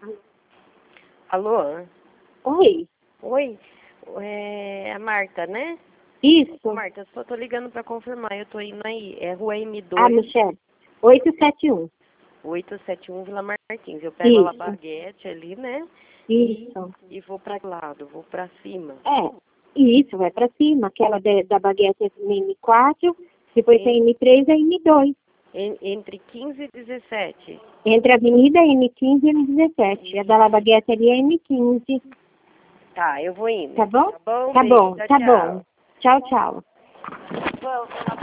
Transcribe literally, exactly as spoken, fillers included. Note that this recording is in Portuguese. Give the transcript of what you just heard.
Alô? Oi, Oi? É a Marta, né? isso. Marta, só tô ligando pra confirmar. Eu tô indo aí. É rua M Ah, dois, Michelle. oitocentos e setenta e um. oitocentos e setenta e um, Vila Martins. Eu pego a La Isso, Baguete ali, né? isso. E vou pra que lado? Vou pra cima. É, isso, vai pra cima. Aquela de- da baguete é M quatro, depois tem M três e M dois. En- entre quinze e dezessete. Entre a avenida M quinze e M dezessete. A da La Baguete ali é M quinze. Tá, eu vou indo. Tá bom? Tá bom, Tá beijo, bom, tchau, tá tchau. bom. Tchau, tchau. Vamos,